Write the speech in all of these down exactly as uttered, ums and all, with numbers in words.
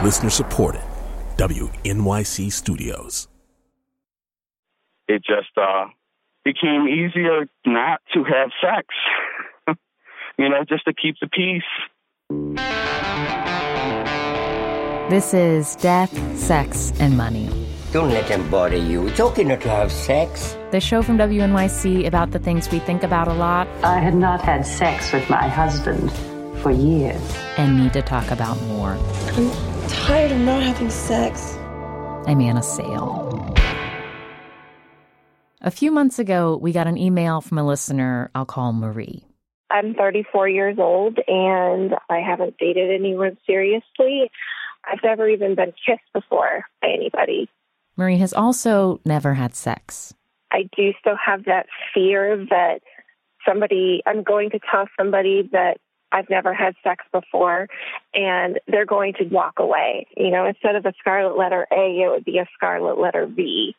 Listener supported. W N Y C Studios. It just uh, became easier not to have sex. You know, just to keep the peace. This is Death, Sex, and Money. Don't let them bother you. It's okay not to have sex. The show from W N Y C about the things we think about a lot. I had not had sex with my husband for years. And need to talk about more. I'm tired of not having sex. I'm Anna Sale. A few months ago, we got an email from a listener I'll call Marie. I'm thirty-four years old, and I haven't dated anyone seriously. I've never even been kissed before by anybody. Marie has also never had sex. I do still have that fear that somebody, I'm going to tell somebody that I've never had sex before, and they're going to walk away. You know, instead of a scarlet letter A, it would be a scarlet letter V.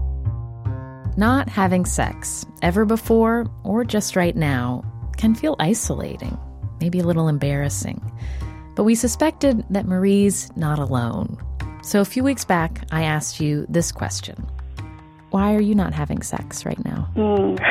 Not having sex, ever before or just right now, can feel isolating, maybe a little embarrassing. But we suspected that Marie's not alone. So a few weeks back, I asked you this question. Why are you not having sex right now? Mm.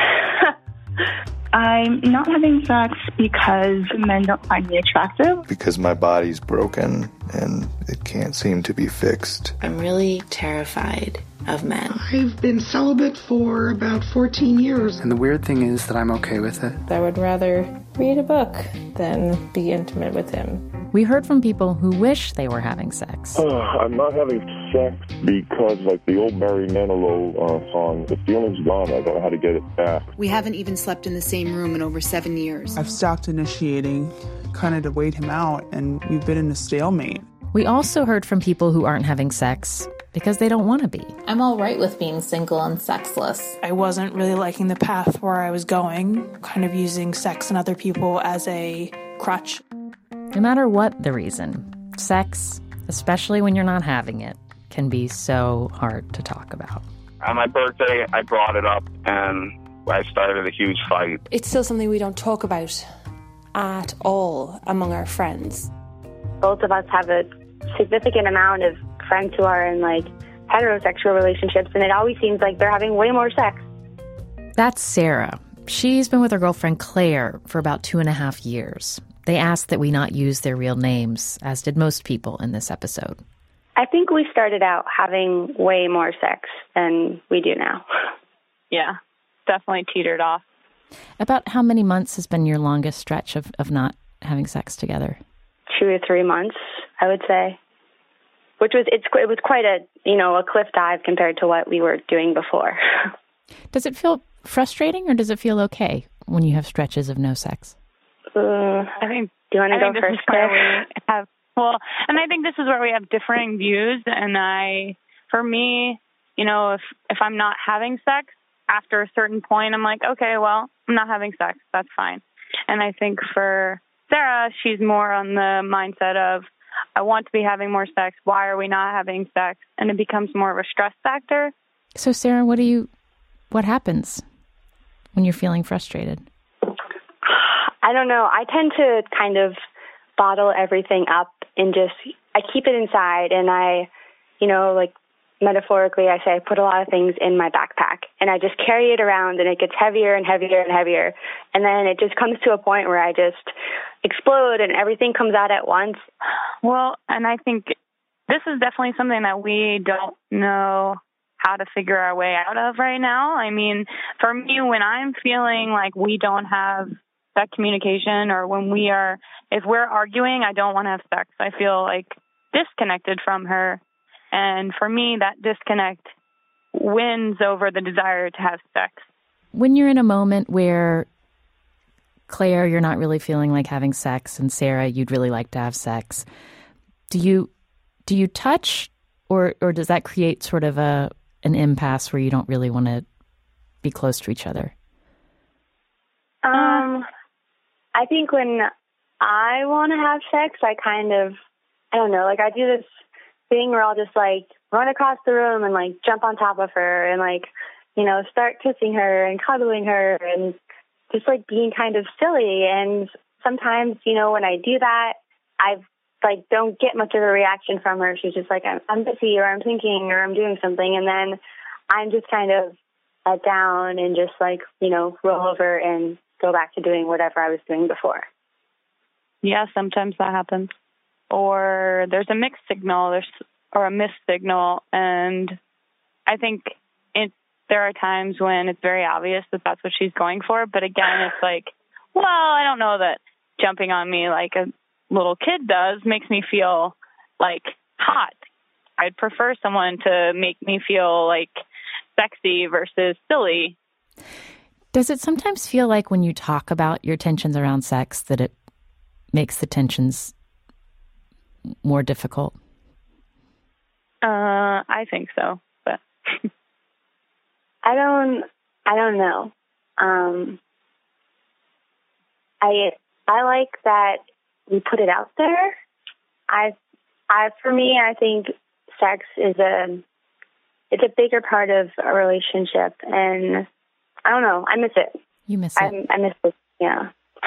I'm not having sex because men don't find me attractive. Because my body's broken and it can't seem to be fixed. I'm really terrified of men. I've been celibate for about fourteen years. And the weird thing is that I'm okay with it. I would rather read a book than be intimate with him. We heard from people who wish they were having sex. Uh, I'm not having sex because, like the old Barry Manilow uh, song, the feeling's gone. I don't know how to get it back. We haven't even slept in the same room in over seven years. I've stopped initiating, kind of to wait him out, and we've been in a stalemate. We also heard from people who aren't having sex because they don't want to be. I'm all right with being single and sexless. I wasn't really liking the path where I was going, kind of using sex and other people as a crutch. No matter what the reason, sex, especially when you're not having it, can be so hard to talk about. On my birthday, I brought it up, and I started a huge fight. It's still something we don't talk about at all among our friends. Both of us have a significant amount of friends who are in, like, heterosexual relationships, and it always seems like they're having way more sex. That's Sarah. She's been with her girlfriend Claire for about two and a half years. They asked that we not use their real names, as did most people in this episode. I think we started out having way more sex than we do now. Yeah, definitely teetered off. About how many months has been your longest stretch of, of not having sex together? Two or three months, I would say. Which was, it's, it was quite a, you know, a cliff dive compared to what we were doing before. Does it feel frustrating or does it feel okay when you have stretches of no sex? Uh, I think, do you want to go first, Claire? Have, well, and I think this is where we have differing views. And I, for me, you know, if, if I'm not having sex, after a certain point, I'm like, okay, well, I'm not having sex. That's fine. And I think for Sarah, she's more on the mindset of, I want to be having more sex. Why are we not having sex? And it becomes more of a stress factor. So, Sarah, what do you, what happens when you're feeling frustrated? I don't know. I tend to kind of bottle everything up and just, I keep it inside, and I, you know, like metaphorically, I say I put a lot of things in my backpack and I just carry it around, and it gets heavier and heavier and heavier. And then it just comes to a point where I just explode and everything comes out at once. Well, and I think this is definitely something that we don't know how to figure our way out of right now. I mean, for me, when I'm feeling like we don't have that communication, or when we are, if we're arguing, I don't want to have sex. I feel like disconnected from her. And for me, that disconnect wins over the desire to have sex. When you're in a moment where, Claire, you're not really feeling like having sex, and Sarah, you'd really like to have sex, do you do you touch, or or does that create sort of a an impasse where you don't really want to be close to each other? Um, I think when I want to have sex, I kind of, I don't know, like I do this thing where I'll just like run across the room and like jump on top of her and like, you know, start kissing her and cuddling her and just like being kind of silly. And sometimes, you know, when I do that, I've like, don't get much of a reaction from her. She's just like, I'm, I'm busy, or I'm thinking, or I'm doing something. And then I'm just kind of let down and just, like, you know, roll over and go back to doing whatever I was doing before. Yeah, sometimes that happens. Or there's a mixed signal, there's or a missed signal. And I think it, there are times when it's very obvious that that's what she's going for. But again, it's like, well, I don't know that jumping on me like a little kid does makes me feel like hot. I'd prefer someone to make me feel like sexy versus silly. Does it sometimes feel like when you talk about your tensions around sex that it makes the tensions more difficult? Uh, I think so, but I don't. I don't know. Um, I I like that we put it out there. I I for me, I think sex is a it's a bigger part of a relationship, and I don't know. I miss it. You miss I, it. I miss it. Yeah.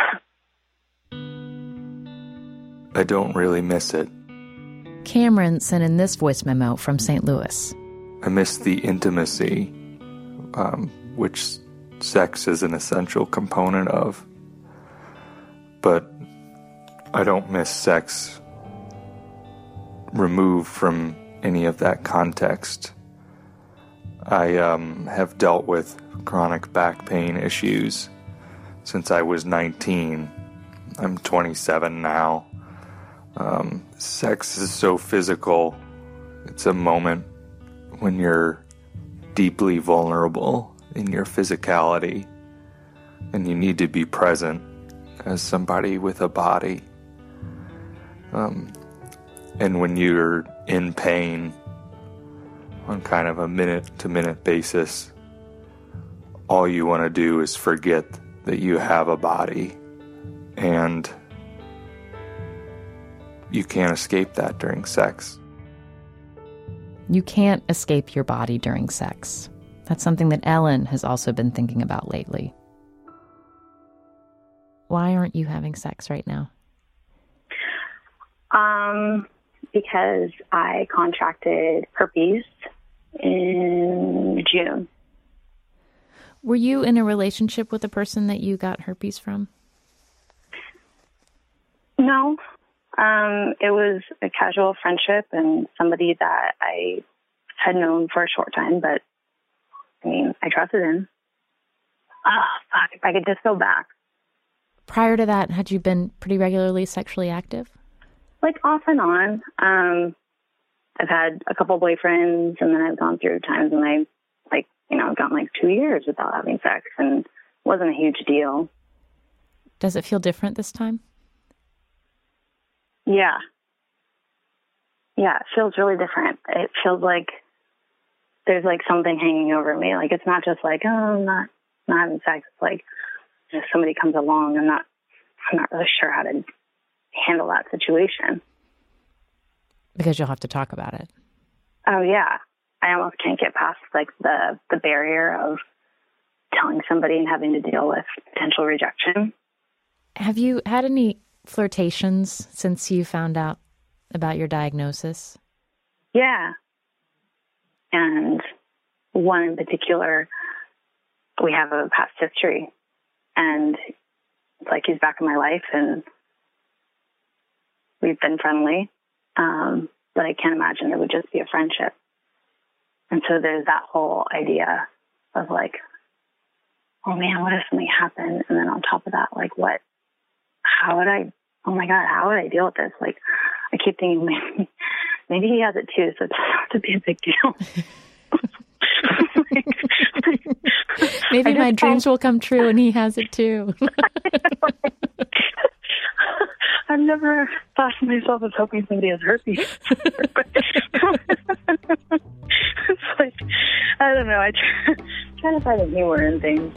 I don't really miss it. Cameron sent in this voice memo from Saint Louis. I miss the intimacy, um, which sex is an essential component of. But I don't miss sex removed from any of that context. I um, have dealt with chronic back pain issues since I was nineteen. I'm twenty-seven now. Um, sex is so physical. It's a moment when you're deeply vulnerable in your physicality, and you need to be present as somebody with a body. Um, and when you're in pain on kind of a minute-to-minute basis, all you want to do is forget that you have a body, and you can't escape that during sex. You can't escape your body during sex. That's something that Ellen has also been thinking about lately. Why aren't you having sex right now? Um, because I contracted herpes in June. Were you in a relationship with a person that you got herpes from? No. Um, it was a casual friendship and somebody that I had known for a short time, but I mean, I trusted him. Oh, fuck, if I could just go back. Prior to that, had you been pretty regularly sexually active? Like off and on. Um, I've had a couple boyfriends, and then I've gone through times when I, like, you know, gone like two years without having sex, and it wasn't a huge deal. Does it feel different this time? Yeah. Yeah, it feels really different. It feels like there's like something hanging over me. Like it's not just like, oh, I'm not, not having sex. It's like if somebody comes along, I'm not, I'm not really sure how to handle that situation. Because you'll have to talk about it. Oh yeah. I almost can't get past like the, the barrier of telling somebody and having to deal with potential rejection. Have you had any flirtations since you found out about your diagnosis? Yeah. And one in particular, we have a past history, and it's like he's back in my life, and we've been friendly, um, but I can't imagine it would just be a friendship. And so there's that whole idea of like, oh man, what if something happened? And then on top of that, like what, how would I, oh my God, how would I deal with this? Like, I keep thinking maybe, maybe he has it too, so it doesn't have to be a big deal. Maybe my dreams will come true and he has it too. I've never thought of myself as hoping somebody has herpes. It's like, I don't know, I try, try to find a humor in things.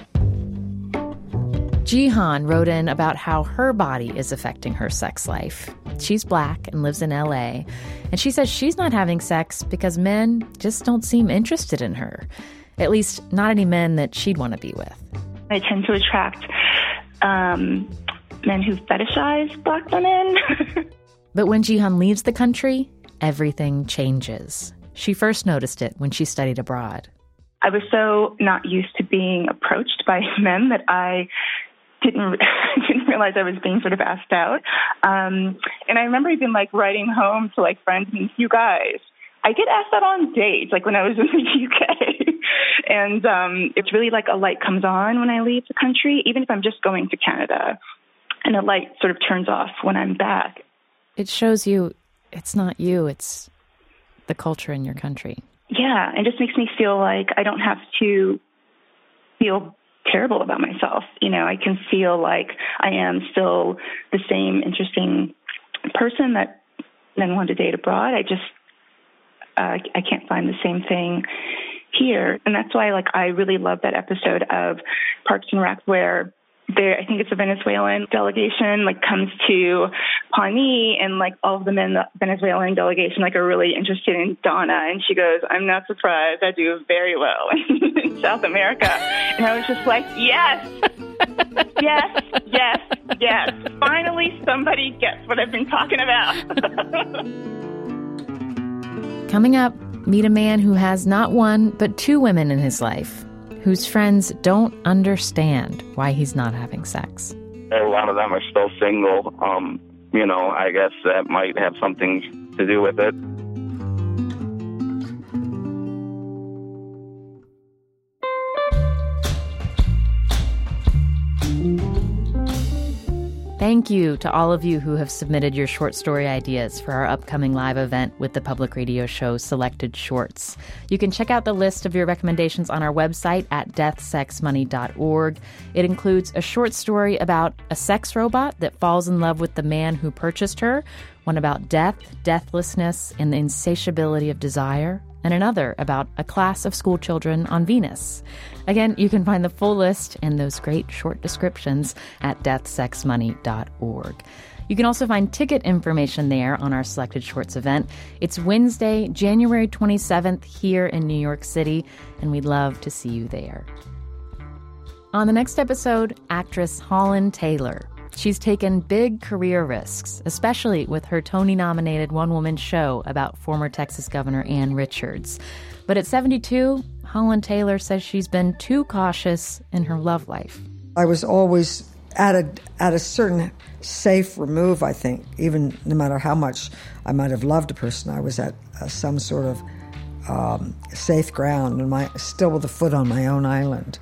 Jihan wrote in about how her body is affecting her sex life. She's black and lives in L A, and she says she's not having sex because men just don't seem interested in her. At least not any men that she'd want to be with. I tend to attract um, men who fetishize black women. But when Jihan leaves the country, everything changes. She first noticed it when she studied abroad. I was so not used to being approached by men that I didn't didn't realize I was being sort of asked out. Um, and I remember even like writing home to like friends and you guys, I get asked out on dates, like when I was in the U K. And um, it's really like a light comes on when I leave the country, even if I'm just going to Canada. And a light sort of turns off when I'm back. It shows you it's not you, it's the culture in your country. Yeah, it just makes me feel like I don't have to feel terrible about myself. You know, I can feel like I am still the same interesting person that men want to date abroad. I just, uh, I can't find the same thing here. And that's why, like, I really love that episode of Parks and Rec where there, I think it's a Venezuelan delegation, like, comes to Pawnee, and, like, all of the men in the Venezuelan delegation, like, are really interested in Donna. And she goes, I'm not surprised. I do very well in South America. And I was just like, yes, yes, yes, yes. Finally, somebody gets what I've been talking about. Coming up, meet a man who has not one, but two women in his life, whose friends don't understand why he's not having sex. A lot of them are still single. Um, you know, I guess that might have something to do with it. Thank you to all of you who have submitted your short story ideas for our upcoming live event with the public radio show Selected Shorts. You can check out the list of your recommendations on our website at death sex money dot org. It includes a short story about a sex robot that falls in love with the man who purchased her, one about death, deathlessness, and the insatiability of desire, and another about a class of school children on Venus. Again, you can find the full list and those great short descriptions at death sex money dot org. You can also find ticket information there on our Selected Shorts event. It's Wednesday, January twenty-seventh here in New York City, and we'd love to see you there. On the next episode, actress Holland Taylor. She's taken big career risks, especially with her Tony-nominated one-woman show about former Texas Governor Ann Richards. But at seventy-two, Holland Taylor says she's been too cautious in her love life. I was always at a at a certain safe remove, I think, even no matter how much I might have loved a person, I was at uh, some sort of um, safe ground, and my still with a foot on my own island.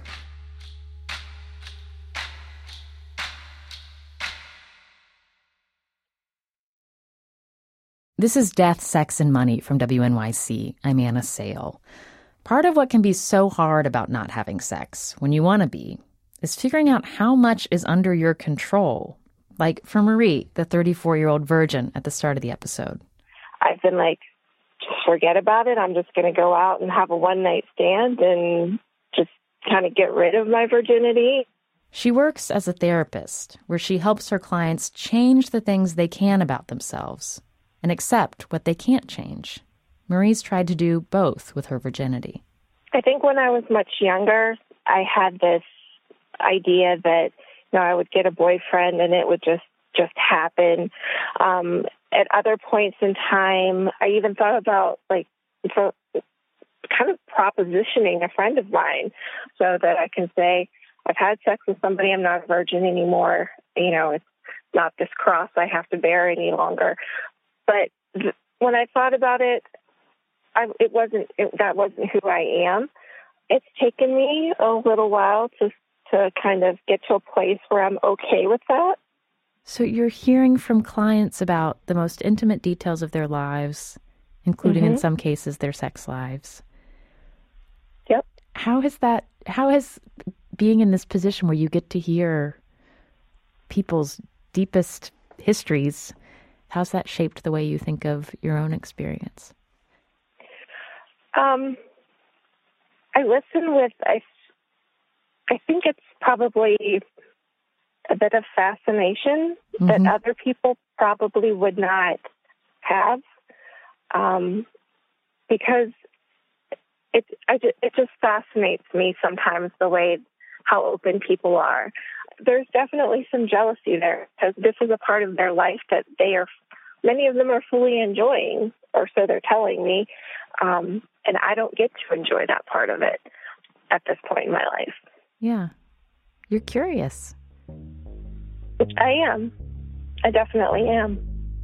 This is Death, Sex, and Money from W N Y C. I'm Anna Sale. Part of what can be so hard about not having sex, when you want to be, is figuring out how much is under your control. Like for Marie, the thirty-four-year-old virgin at the start of the episode. I've been like, just forget about it. I'm just going to go out and have a one-night stand and just kind of get rid of my virginity. She works as a therapist, where she helps her clients change the things they can about themselves and accept what they can't change. Marie's tried to do both with her virginity. I think when I was much younger, I had this idea that, you know, I would get a boyfriend and it would just, just happen. Um, at other points in time, I even thought about, like, so kind of propositioning a friend of mine so that I can say, I've had sex with somebody, I'm not a virgin anymore. You know, it's not this cross I have to bear any longer. But th- when I thought about it, I, it wasn't. It, that wasn't who I am. It's taken me a little while to to kind of get to a place where I'm okay with that. So you're hearing from clients about the most intimate details of their lives, including mm-hmm. in some cases their sex lives. Yep. How has that? How has being in this position where you get to hear people's deepest histories? How's that shaped the way you think of your own experience? Um, I listen with, I, I think it's probably a bit of fascination mm-hmm. that other people probably would not have, um, because it, I just, it just fascinates me sometimes the way how open people are. There's definitely some jealousy there because this is a part of their life that they are many of them are fully enjoying, or so they're telling me. Um, and I don't get to enjoy that part of it at this point in my life. Yeah. You're curious. Which I am. I definitely am.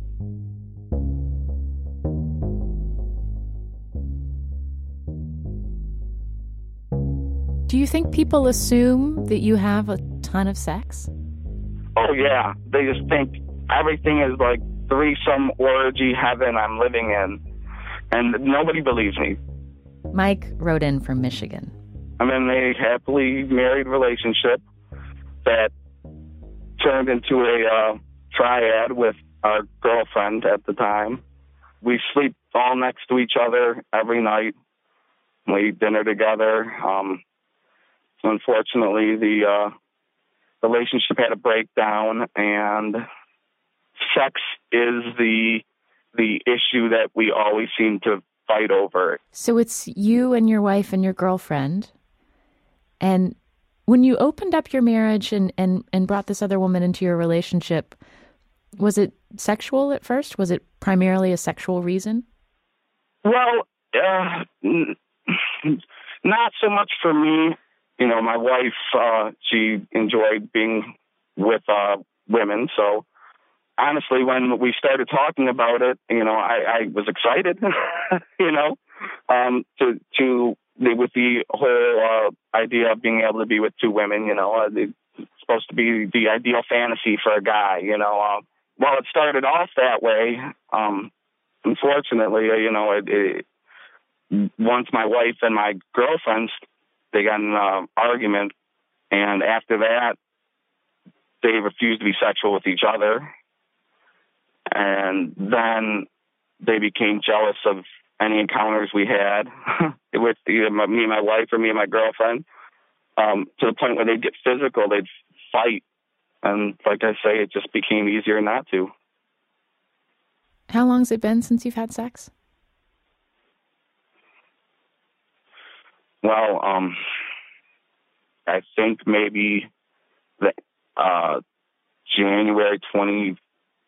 Do you think people assume that you have a ton of sex? Oh, yeah. They just think everything is like threesome orgy heaven I'm living in. And nobody believes me. Mike wrote in from Michigan. I'm in a happily married relationship that turned into a uh, triad with our girlfriend at the time. We sleep all next to each other every night. We eat dinner together. Um, unfortunately, the uh, relationship had a breakdown, and sex is the the issue that we always seem to fight over. So it's you and your wife and your girlfriend. And when you opened up your marriage and, and, and brought this other woman into your relationship, was it sexual at first? Was it primarily a sexual reason? Well, uh, n- not so much for me. You know, my wife, uh, she enjoyed being with uh, women, so honestly, when we started talking about it, you know, I, I was excited, you know, um, to, to, with the whole uh, idea of being able to be with two women, you know, uh, it's supposed to be the ideal fantasy for a guy, you know. Uh, well, it started off that way. Um, unfortunately, you know, it, it, once my wife and my girlfriends, they got in an uh, argument, and after that, they refused to be sexual with each other. And then they became jealous of any encounters we had with either my, me and my wife or me and my girlfriend, um, to the point where they'd get physical, they'd fight. And like I say, it just became easier not to. How long has it been since you've had sex? Well, um, I think maybe the, uh, January twenty-first,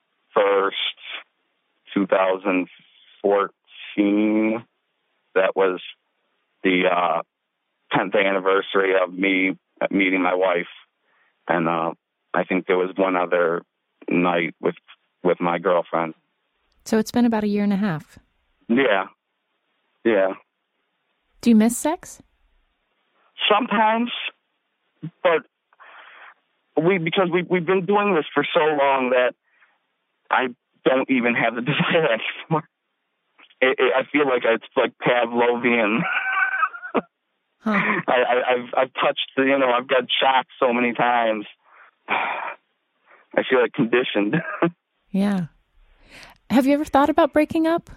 two thousand fourteen. That was the uh, tenth anniversary of me meeting my wife, and uh, I think there was one other night with with my girlfriend. So it's been about a year and a half. Yeah, yeah. Do you miss sex? Sometimes, but we because we we've been doing this for so long that I don't even have the desire anymore. It, it, I feel like it's like Pavlovian. huh. I, I, I've I've touched, you know, I've got shocked so many times. I feel like conditioned. Yeah. Have you ever thought about breaking up?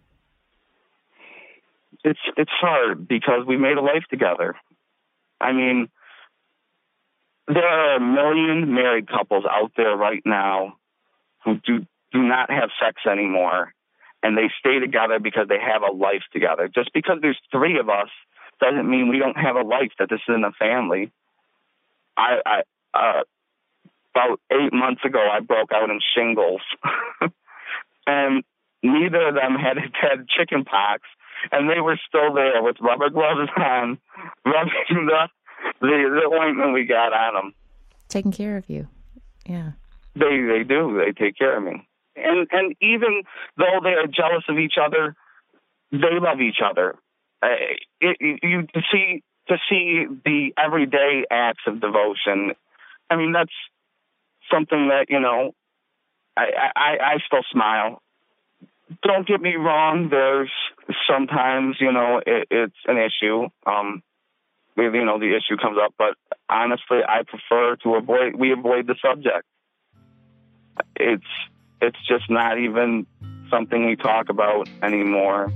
It's it's hard because we made a life together. I mean, there are a million married couples out there right now who do do not have sex anymore, and they stay together because they have a life together. Just because there's three of us doesn't mean we don't have a life, that this isn't a family. I, I uh, about eight months ago, I broke out in shingles, and neither of them had had chicken pox, and they were still there with rubber gloves on, rubbing the, the, the ointment we got on them. Taking care of you. Yeah. They they do. They take care of me. And and even though they are jealous of each other, they love each other. Uh, it, it, you to see to see the everyday acts of devotion. I mean, that's something that, you know, I I, I still smile. Don't get me wrong. There's sometimes, you know, it, it's an issue. Um, you know, the issue comes up, but honestly, I prefer to avoid. We avoid the subject. It's it's just not even something we talk about anymore.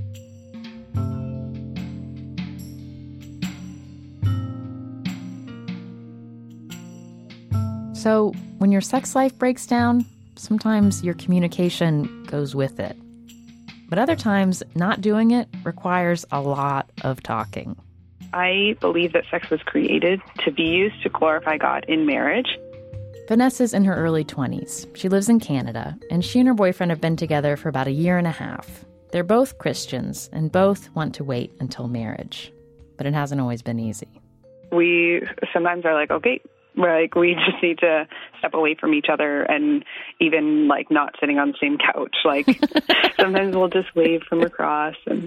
So when your sex life breaks down, sometimes your communication goes with it. But other times, not doing it requires a lot of talking. I believe that sex was created to be used to glorify God in marriage. Vanessa's in her early twenties. She lives in Canada, and she and her boyfriend have been together for about a year and a half. They're both Christians, and both want to wait until marriage. But it hasn't always been easy. We sometimes are like, okay, we're like, we just need to step away from each other, and even like not sitting on the same couch. Like sometimes we'll just wave from across. And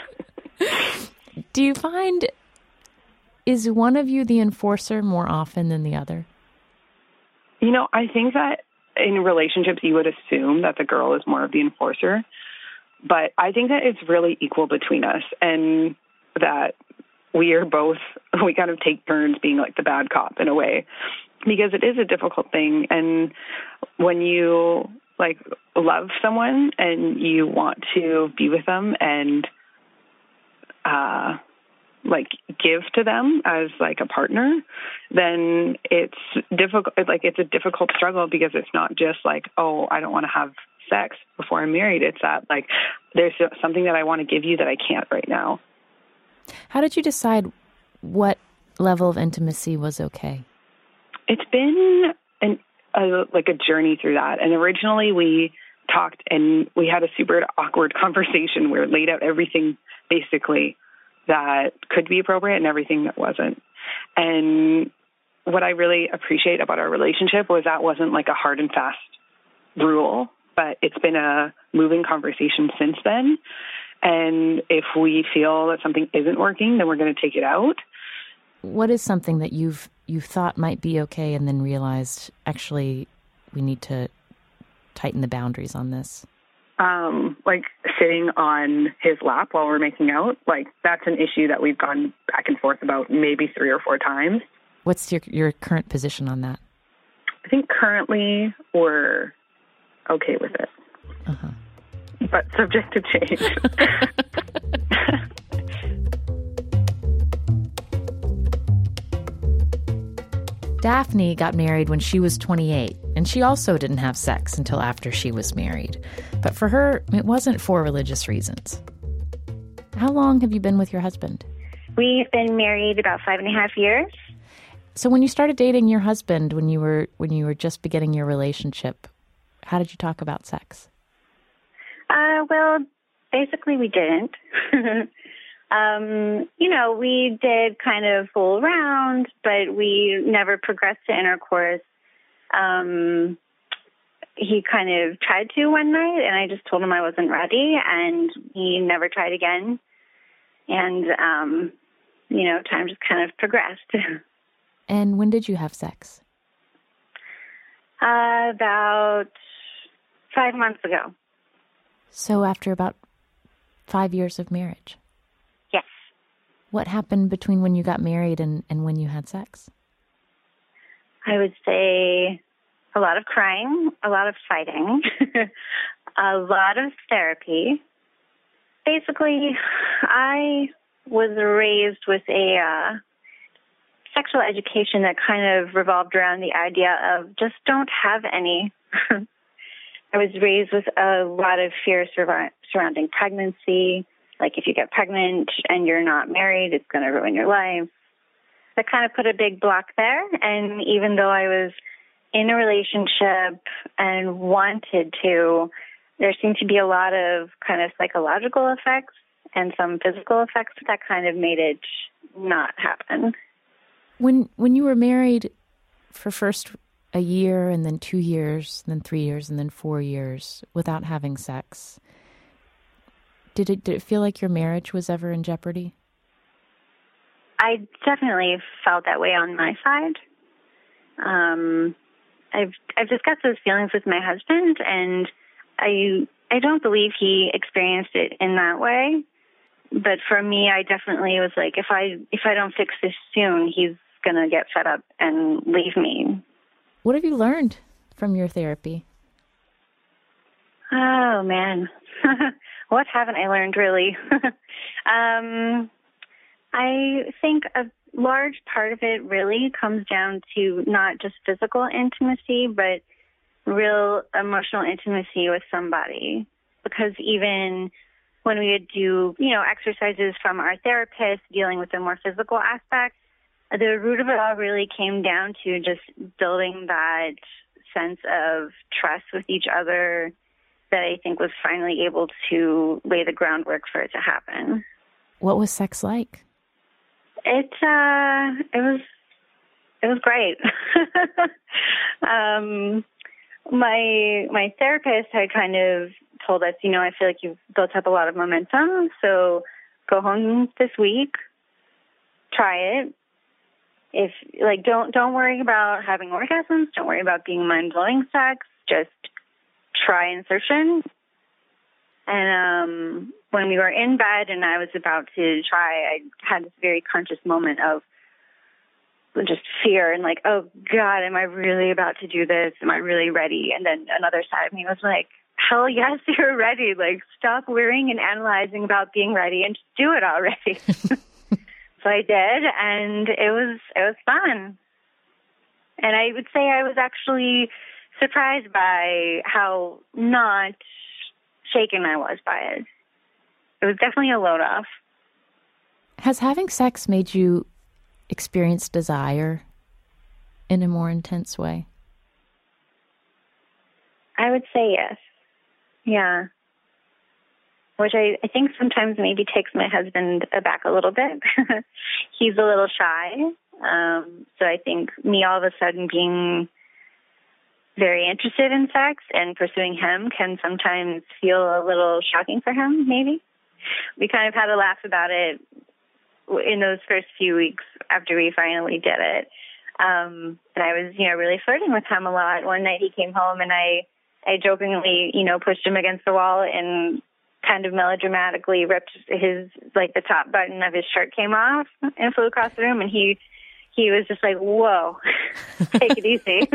do you find, is one of you the enforcer more often than the other? You know, I think that in relationships you would assume that the girl is more of the enforcer, but I think that it's really equal between us, and that we are both, we kind of take turns being like the bad cop in a way, because it is a difficult thing. And when you like love someone and you want to be with them and uh, like give to them as like a partner, then it's difficult. Like it's a difficult struggle, because it's not just like, oh, I don't want to have sex before I'm married. It's that like, there's something that I want to give you that I can't right now. How did you decide what level of intimacy was okay? It's been an, a, like a journey through that. And originally we talked and we had a super awkward conversation where it laid out everything basically that could be appropriate and everything that wasn't. And what I really appreciate about our relationship was that wasn't like a hard and fast rule, but it's been a moving conversation since then. And if we feel that something isn't working, then we're going to take it out. What is something that you've you've thought might be okay and then realized, actually, we need to tighten the boundaries on this? Um, like sitting on his lap while we're making out, like that's an issue that we've gone back and forth about maybe three or four times. What's your your current position on that? I think currently we're okay with it. Uh-huh. But subject to change. Daphne got married when she was twenty-eight, and she also didn't have sex until after she was married. But for her, it wasn't for religious reasons. How long have you been with your husband? We've been married about five and a half years. So when you started dating your husband, when you were when you were just beginning your relationship, how did you talk about sex? Uh, well, basically we didn't. um, you know, we did kind of fool around, but we never progressed to intercourse. Um, he kind of tried to one night, and I just told him I wasn't ready, and he never tried again. And, um, you know, time just kind of progressed. And when did you have sex? Uh, about five months ago. So after about five years of marriage? Yes. What happened between when you got married and, and when you had sex? I would say a lot of crying, a lot of fighting, a lot of therapy. Basically, I was raised with a uh, sexual education that kind of revolved around the idea of just don't have any. I was raised with a lot of fear sur- surrounding pregnancy. Like if you get pregnant and you're not married, it's going to ruin your life. That kind of put a big block there. And even though I was in a relationship and wanted to, there seemed to be a lot of kind of psychological effects and some physical effects that kind of made it not happen. When when you were married for first a year and then two years, and then three years, and then four years without having sex, did it did it feel like your marriage was ever in jeopardy? I definitely felt that way on my side. Um, I've I've discussed those feelings with my husband, and I I don't believe he experienced it in that way. But for me, I definitely was like, if I if I don't fix this soon, he's gonna get fed up and leave me. What have you learned from your therapy? Oh man, what haven't I learned really? um, I think a large part of it really comes down to not just physical intimacy, but real emotional intimacy with somebody. Because even when we would do, you know, exercises from our therapist dealing with the more physical aspects, the root of it all really came down to just building that sense of trust with each other that I think was finally able to lay the groundwork for it to happen. What was sex like? It uh, it was it was great. um, my my therapist had kind of told us, you know, I feel like you've built up a lot of momentum, so go home this week, try it. If like don't don't worry about having orgasms, don't worry about being mind-blowing sex, just try insertion. And um, when we were in bed and I was about to try, I had this very conscious moment of just fear and like, oh God, am I really about to do this? Am I really ready? And then another side of me was like, hell yes, you're ready. Like, stop worrying and analyzing about being ready and just do it already. So I did, and it was it was fun. And I would say I was actually surprised by how not shaken I was by it. It was definitely a load off. Has having sex made you experience desire in a more intense way? I would say yes. Yeah. Which I, I think sometimes maybe takes my husband aback a little bit. He's a little shy. Um, so I think me all of a sudden being very interested in sex and pursuing him can sometimes feel a little shocking for him, maybe. We kind of had a laugh about it in those first few weeks after we finally did it. Um, and I was, you know, really flirting with him a lot. One night he came home and I, I jokingly, you know, pushed him against the wall and kind of melodramatically ripped his, like, the top button of his shirt came off and flew across the room, and he he was just like, whoa, take it easy.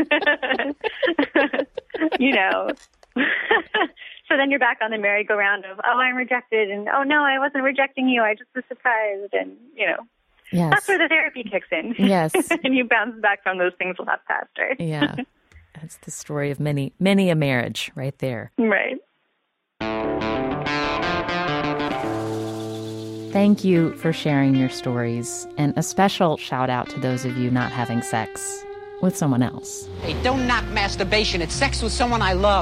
You know. So then you're back on the merry-go-round of, oh, I'm rejected, and oh, no, I wasn't rejecting you, I just was surprised, and, you know. Yes. That's where the therapy kicks in. Yes. And you bounce back from those things a lot faster. Yeah. That's the story of many, many a marriage right there. Right. Thank you for sharing your stories, and a special shout out to those of you not having sex with someone else. Hey, don't knock masturbation. It's sex with someone I love.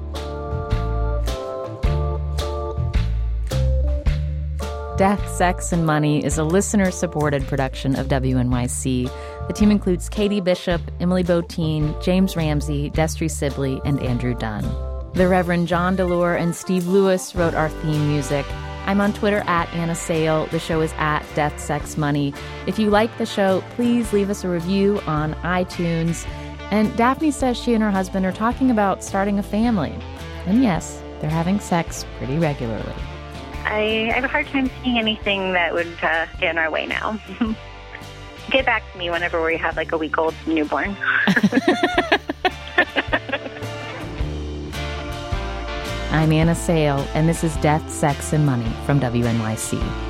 Death, Sex, and Money is a listener-supported production of W N Y C. The team includes Katie Bishop, Emily Botine, James Ramsey, Destry Sibley, and Andrew Dunn. The Reverend John DeLure and Steve Lewis wrote our theme music. I'm on Twitter at Anna Sale. The show is at Death, Sex, Money. If you like the show, please leave us a review on iTunes. And Daphne says she and her husband are talking about starting a family. And yes, they're having sex pretty regularly. I have a hard time seeing anything that would uh, get in our way now. Get back to me whenever we have like a week-old newborn. I'm Anna Sale, and this is Death, Sex, and Money from W N Y C.